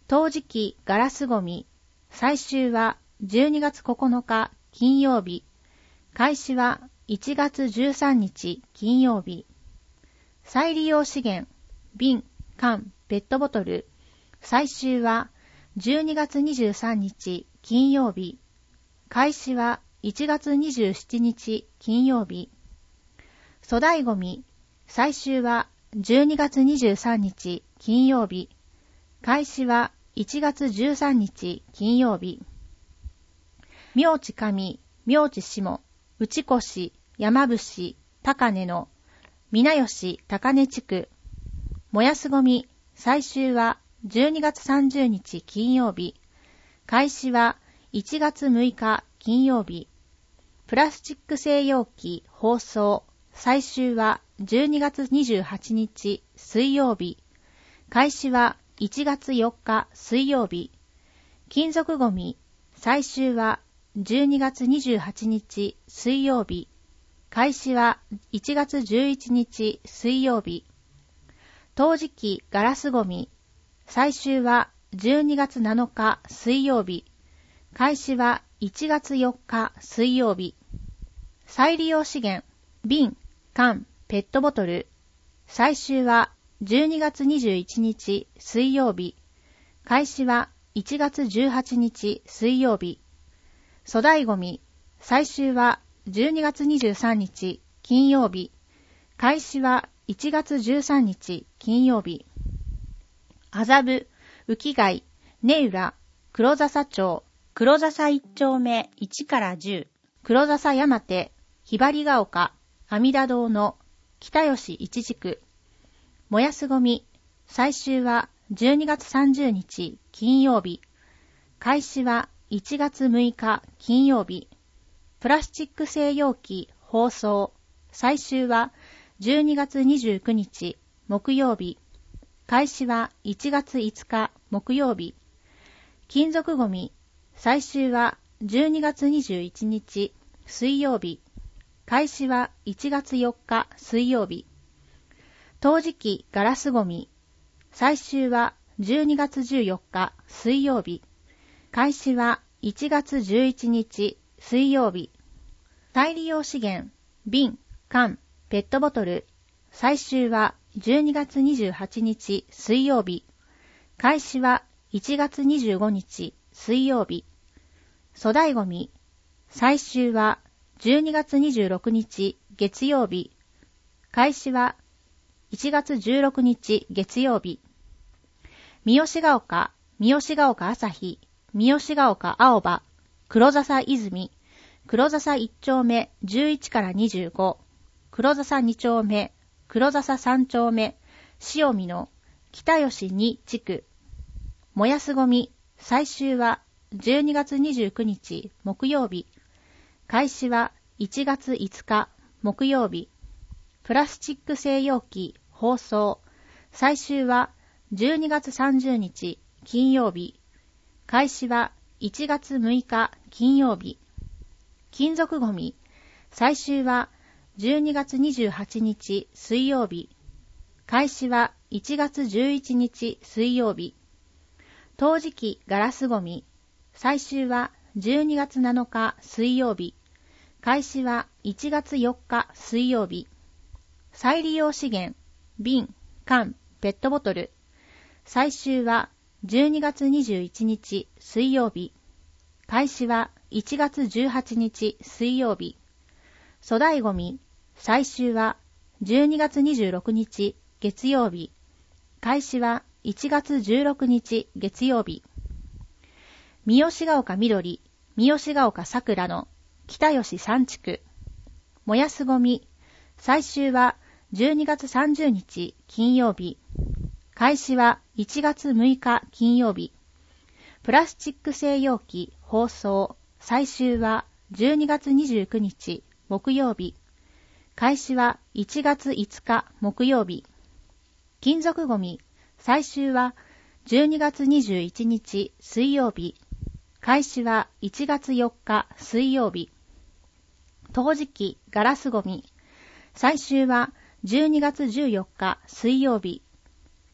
陶磁器ガラスゴミ、最終はじゅうにがつここのか金曜日、開始はいちがつじゅうさんにち金曜日。再利用資源、瓶、缶、ペットボトル、最終はじゅうにがつにじゅうさんにち金曜日、開始はいちがつにじゅうしちにち金曜日。粗大ゴミ、最終はじゅうにがつにじゅうさんにち金曜日、開始はいちがつじゅうさんにち金曜日。明知上、明知下、内越、山伏、高根の、皆吉高根地区、燃やすゴミ、最終はじゅうにがつさんじゅうにち金曜日、開始はいちがつむいか金曜日。プラスチック製容器包装、最終はじゅうにがつにじゅうはちにち水曜日、開始はいちがつよっか水曜日。金属ゴミ、最終はじゅうにがつにじゅうはちにち水曜日、開始はいちがつじゅういちにち水曜日。陶磁器ガラスゴミ、最終はじゅうにがつなのか水曜日、開始はいちがつよっか水曜日。再利用資源、瓶、缶、ペットボトル、最終はじゅうにがつにじゅういちにち水曜日、開始はいちがつじゅうはちにち水曜日。粗大ゴミ、最終はじゅうにがつにじゅうさんにち金曜日、開始はいちがつじゅうさんにち金曜日。麻布、浮貝、根浦、黒笹町、黒笹一丁目いちからじゅう、黒笹山手、ひばりが丘、阿弥陀堂の北吉一地区。燃やすゴミ、最終はじゅうにがつさんじゅうにち金曜日、開始はいちがつむいか金曜日。プラスチック製容器包装、最終はじゅうにがつにじゅうくにち木曜日、開始はいちがついつか木曜日。金属ゴミ、最終はじゅうにがつにじゅういちにち水曜日、開始はいちがつよっか水曜日。陶磁器ガラスゴミ、最終はじゅうにがつじゅうよっか水曜日、開始はいちがつじゅういちにち水曜日。再利用資源、瓶、缶、ペットボトル、最終はじゅうにがつにじゅうはちにち水曜日、開始はいちがつにじゅうごにち水曜日。粗大ゴミ、最終はじゅうにがつにじゅうろくにち月曜日、開始はいちがつじゅうろくにち月曜日。三好ヶ丘、三好ヶ丘朝日、三好ヶ丘青葉、黒笹泉、黒笹一丁目じゅういちからにじゅうご、黒笹二丁目、黒笹三丁目、塩見の北吉二地区。燃やすゴミ、最終はじゅうにがつにじゅうくにち木曜日、開始はいちがついつか木曜日。プラスチック製容器包装、最終はじゅうにがつさんじゅうにち金曜日、開始はいちがつむいか金曜日。金属ゴミ、最終はじゅうにがつにじゅうはちにち水曜日、開始はいちがつじゅういちにち水曜日。陶磁器ガラスゴミ、最終はじゅうにがつなのか水曜日、開始はいちがつよっか水曜日。再利用資源、瓶、缶、ペットボトル、最終はじゅうにがつにじゅういちにち水曜日、開始はいちがつじゅうはちにち水曜日。粗大ゴミ、最終はじゅうにがつにじゅうろくにち月曜日、開始はいちがつじゅうろくにち月曜日。三好ヶ丘緑、三好ヶ丘桜の北吉三地区。燃やすゴミ、最終はじゅうにがつさんじゅうにち金曜日、開始はいちがつむいか金曜日。プラスチック製容器包装、最終はじゅうにがつにじゅうくにち木曜日、開始はいちがついつか木曜日。金属ゴミ、最終はじゅうにがつにじゅういちにち水曜日、開始はいちがつよっか水曜日。陶磁器ガラスゴミ、最終はじゅうにがつじゅうよっか水曜日、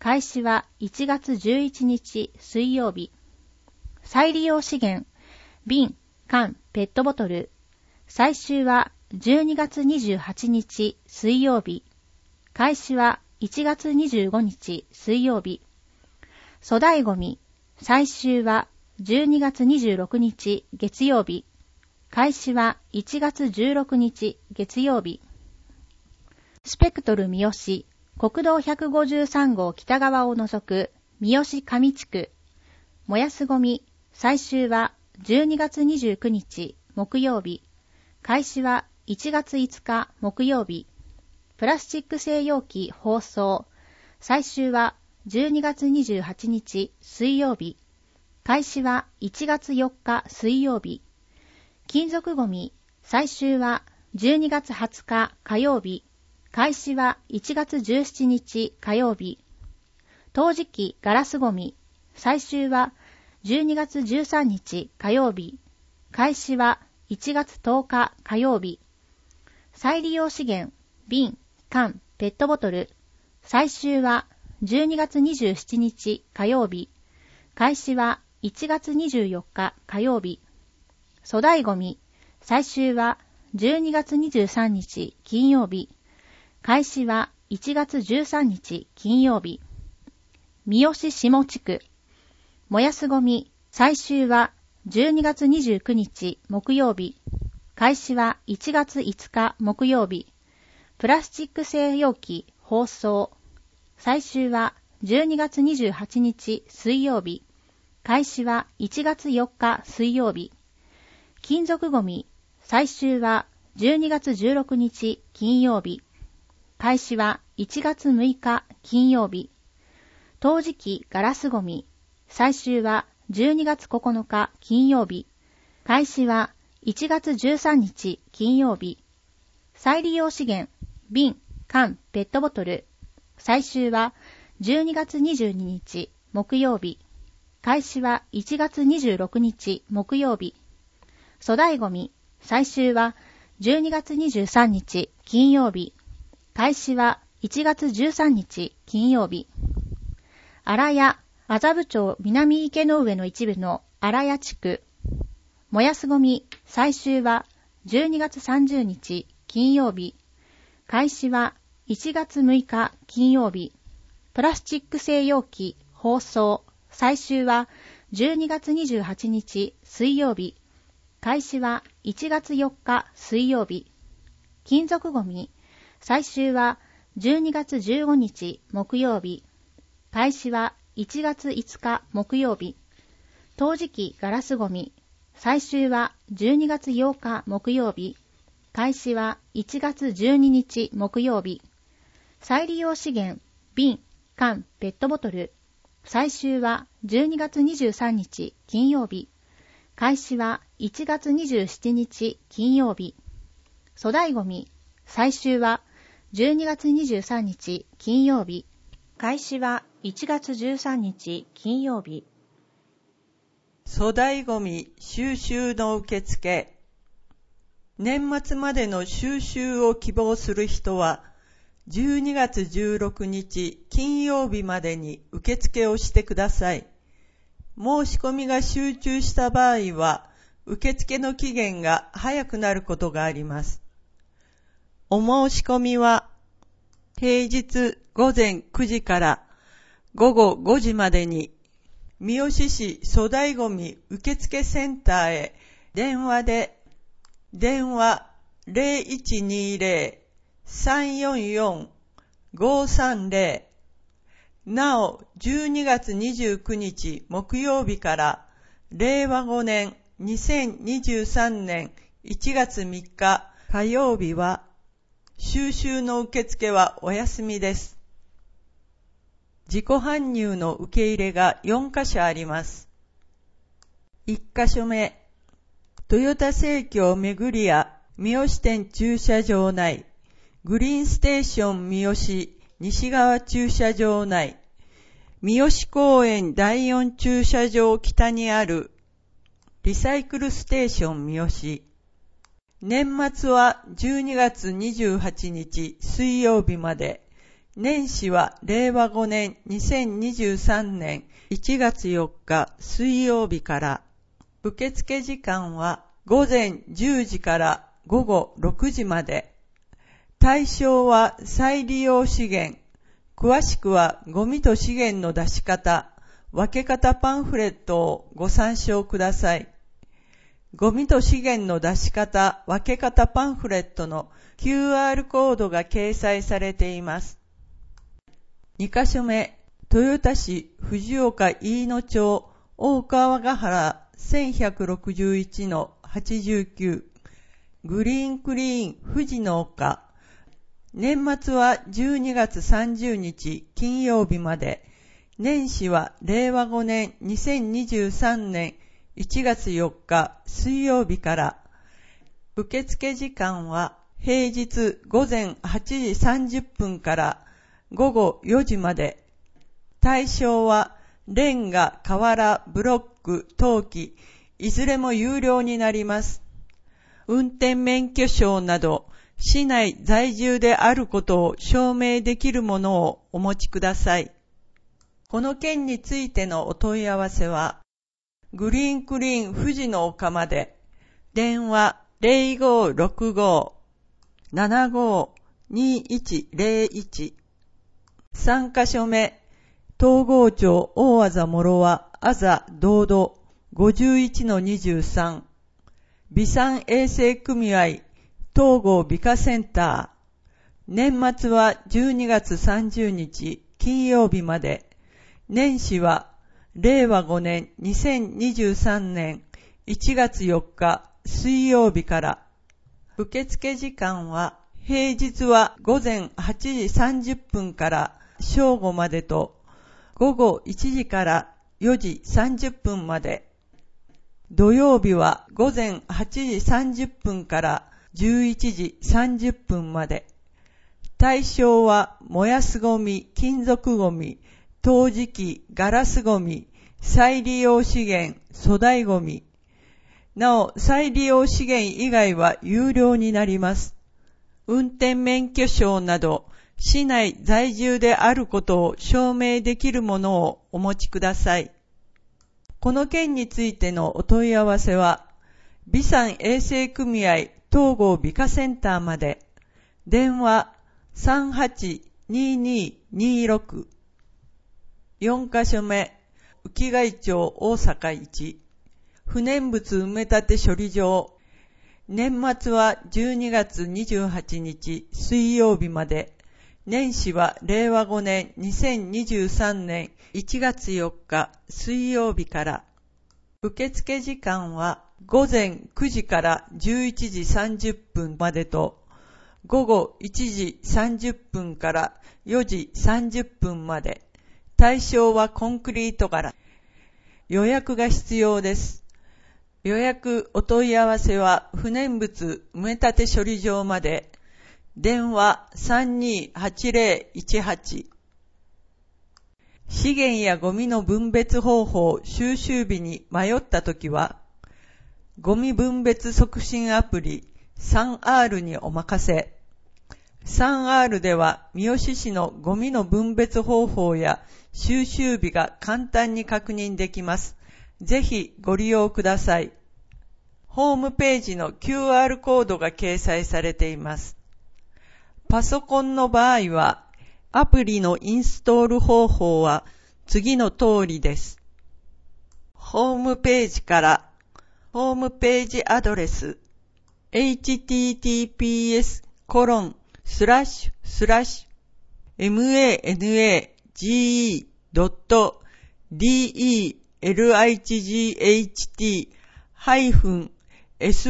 開始はいちがつじゅういちにち水曜日。再利用資源、瓶、缶、ペットボトル。最終はじゅうにがつにじゅうはちにち水曜日。開始はいちがつにじゅうごにち水曜日。粗大ゴミ。最終はじゅうにがつにじゅうろくにち月曜日。開始はいちがつじゅうろくにち月曜日。スペクトル三好、国道ひゃくごじゅうさん号北側を除く三好上地区。燃やすゴミ。最終はじゅうにがつにじゅうくにち木曜日。開始はいちがついつか木曜日。プラスチック製容器包装。最終はじゅうにがつにじゅうはちにち水曜日。開始はいちがつよっか水曜日。金属ゴミ。最終はじゅうにがつはつか火曜日。開始はいちがつじゅうしちにち火曜日。陶磁器ガラスゴミ。最終はじゅうにがつじゅうさんにち火曜日。開始はいちがつとおか火曜日。再利用資源、瓶、缶、ペットボトル。最終はじゅうにがつにじゅうしちにち火曜日。開始はいちがつにじゅうよっか火曜日。粗大ゴミ。最終はじゅうにがつにじゅうさんにち金曜日。開始はいちがつじゅうさんにち金曜日。三好下地区。燃やすゴミ。最終はじゅうにがつにじゅうくにち木曜日。開始はいちがついつか木曜日。プラスチック製容器包装。最終はじゅうにがつにじゅうはちにち水曜日。開始はいちがつよっか水曜日。金属ゴミ。最終はじゅうにがつじゅうろくにち金曜日。開始はいちがつむいか金曜日。陶磁器ガラスゴミ。最終はじゅうにがつここのか金曜日。開始はいちがつじゅうさんにち金曜日。再利用資源、瓶、缶、ペットボトル。最終はじゅうにがつにじゅうににち木曜日。開始はいちがつにじゅうろくにち木曜日。粗大ゴミ。最終はじゅうにがつにじゅうさんにち金曜日。開始はいちがつじゅうさんにち金曜日。荒谷、麻布町南池の上の一部の荒谷地区。燃やすゴミ。最終はじゅうにがつさんじゅうにち金曜日。開始はいちがつむいか金曜日。プラスチック製容器包装。最終はじゅうにがつにじゅうはちにち水曜日。開始はいちがつよっか水曜日。金属ゴミ。最終はじゅうにがつじゅうごにち木曜日。開始はいちがついつか木曜日。陶磁器ガラスゴミ。最終はじゅうにがつようか木曜日。開始はいちがつじゅうににち木曜日。再利用資源、瓶、缶、ペットボトル。最終はじゅうにがつにじゅうさんにち金曜日。開始はいちがつにじゅうしちにち金曜日。粗大ゴミ。最終はじゅうにがつにじゅうさんにち金曜日。開始はいちがつじゅうさんにち金曜日。 粗大ゴミ収集の受付。年末までの収集を希望する人は、じゅうにがつじゅうろくにち金曜日までに受付をしてください。申し込みが集中した場合は、受付の期限が早くなることがあります。お申し込みは、平日ごぜんくじからごごごじまでに、三好市粗大ゴミ受付センターへ電話で、電話 ゼロいちにゼロ さんよんよん ごさんゼロ。なお、じゅうにがつにじゅうくにち木曜日かられいわごねんにせんにじゅうさんねんいちがつみっか火曜日は、収集の受付はお休みです。自己搬入の受け入れがよんかしょあります。いっかしょめ、豊田生協めぐりや三好店駐車場内、グリーンステーション三好西側駐車場内、三好公園だいよん駐車場北にあるリサイクルステーション三好。年末はじゅうにがつにじゅうはちにち水曜日まで、 年始はれいわごねんにせんにじゅうさんねんいちがつよっか水曜日から、受付時間はごぜんじゅうじからごごろくじまで。対象は再利用資源。詳しくはゴミと資源の出し方、分け方パンフレットをご参照ください。ゴミと資源の出し方、分け方パンフレットの キューアール コードが掲載されています。にかしょめ、豊田市藤岡飯野町大川ヶ原 せんひゃくろくじゅういちのはちじゅうきゅう グリーンクリーン富士の丘。年末はじゅうにがつさんじゅうにち金曜日まで。年始はれいわごねんにせんにじゅうさんねんいちがつよっか水曜日から。受付時間は平日ごぜんはちじさんじゅっぷんからごごよじまで。対象はレンガ、瓦、ブロック、陶器、いずれも有料になります。運転免許証など市内在住であることを証明できるものをお持ちください。この件についてのお問い合わせは、グリーンクリーン富士の丘まで、電話 ゼロごろくご ななごにいちゼロいち。さんかしょめ、東郷町大字諸和あざ道土 ごじゅういちのにじゅうさん。美産衛生組合東郷美化センター。年末はじゅうにがつさんじゅうにち金曜日まで。年始はれいわごねんにせんにじゅうさんねんいちがつよっか水曜日から。受付時間は平日はごぜんはちじさんじゅっぷんから正午までと、ごごいちじからよじさんじゅっぷんまで。土曜日はごぜんはちじさんじゅっぷんからじゅういちじさんじゅっぷんまで。対象は燃やすゴミ、金属ゴミ、陶磁器、ガラスゴミ、再利用資源、粗大ゴミ。なお、再利用資源以外は有料になります。運転免許証など、市内在住であることを証明できるものをお持ちください。この件についてのお問い合わせは、美産衛生組合東郷美化センターまで。電話 さんはちにーにーにーろく。よんかしょめ、浮貝町大阪いち、不燃物埋め立て処理場。年末はじゅうにがつにじゅうはちにち水曜日まで。年始はれいわごねんにせんにじゅうさんねんいちがつよっか水曜日から。受付時間はごぜんくじからじゅういちじさんじゅっぷんまでと、ごごいちじさんじゅっぷんからよじさんじゅっぷんまで。対象はコンクリート柄。予約が必要です。予約お問い合わせは不燃物埋め立て処理場まで。電話 さんにーはちゼロいちはち。資源やゴミの分別方法収集日に迷ったときは、ゴミ分別促進アプリ スリーアール にお任せ。スリーアール では三好市のゴミの分別方法や収集日が簡単に確認できます。ぜひご利用ください。ホームページの キューアール コードが掲載されています。パソコンの場合は、アプリのインストール方法は次の通りです。ホームページから、ホームページアドレス、エイチティーティーピーエスコロンスラッシュスラッシュ マンジ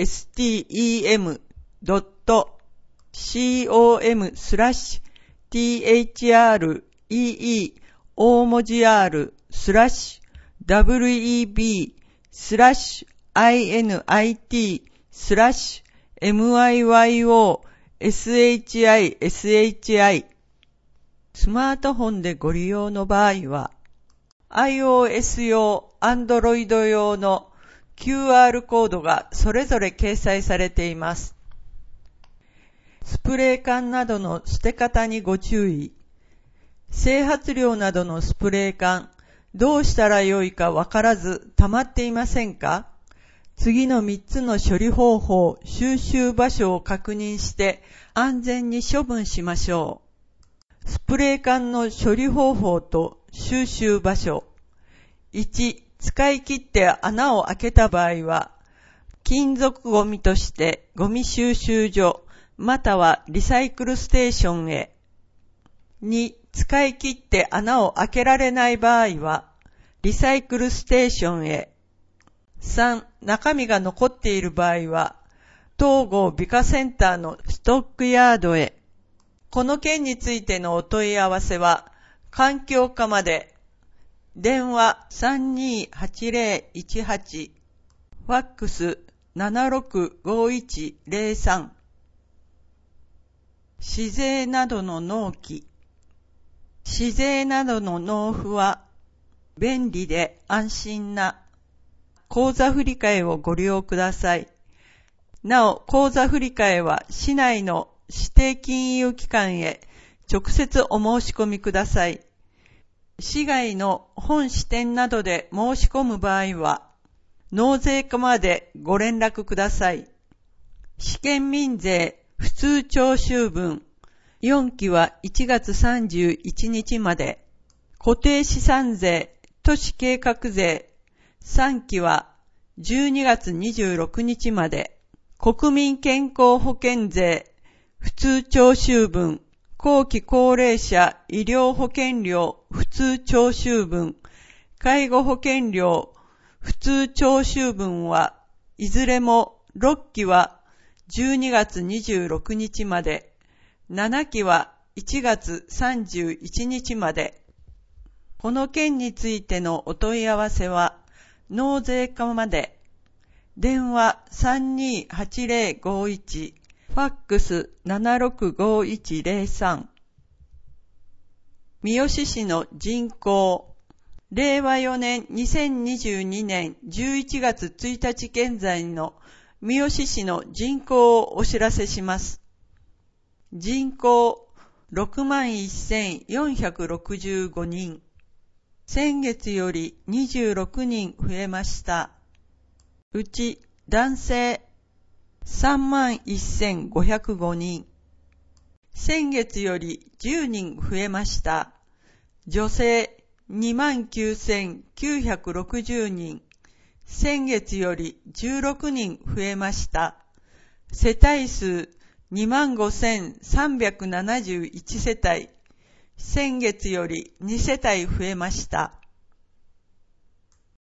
ドット com スラッシュ three 大文字 r スラッシュ web スラッシュ init スラッシュ myo shishi スマートフォンでご利用の場合は iOS 用、Android 用の キューアール コードがそれぞれ掲載されています。スプレー缶などの捨て方にご注意。整髪料などのスプレー缶、どうしたらよいかわからず溜まっていませんか？次のみっつの処理方法、収集場所を確認して安全に処分しましょう。スプレー缶の処理方法と収集場所。いち、使い切って穴を開けた場合は、金属ゴミとしてゴミ収集所またはリサイクルステーションへ。に、使い切って穴を開けられない場合は、リサイクルステーションへ。さん、中身が残っている場合は、東郷美化センターのストックヤードへ。この件についてのお問い合わせは、環境課まで。電話 さんにーはちぜろいちはち、ファックス ななろくごいちぜろさん。市税などの納期。市税などの納付は、便利で安心な口座振替をご利用ください。なお、口座振替は市内の指定金融機関へ直接お申し込みください。市外の本支店などで申し込む場合は、納税課までご連絡ください。試験民税普通徴収分よんきはいちがつさんじゅういちにちまで、固定資産税、都市計画税さんきはじゅうにがつにじゅうろくにちまで、国民健康保険税普通徴収分後期高齢者医療保険料普通徴収分、介護保険料普通徴収分はいずれもろっきはじゅうにがつにじゅうろくにちまで、ななきはいちがつさんじゅういちにちまで。この件についてのお問い合わせは、納税課まで。電話 さんにーはちぜろごいち、ファックス ななろくごいちぜろさん。三好市の人口。れいわよねんにせんにじゅうにねんじゅういちがつついたち現在の三好市の人口をお知らせします。人口 ろくまんせんよんひゃくろくじゅうごにん。先月よりにじゅうろくにん増えました。うち男性さんまんせんごひゃくごにん。先月よりじゅうにん増えました。女性にまんきゅうせんきゅうひゃくろくじゅうにん。先月よりじゅうろくにん増えました。世帯数にまんごせんさんびゃくななじゅういちせたい。先月よりにせたい増えました。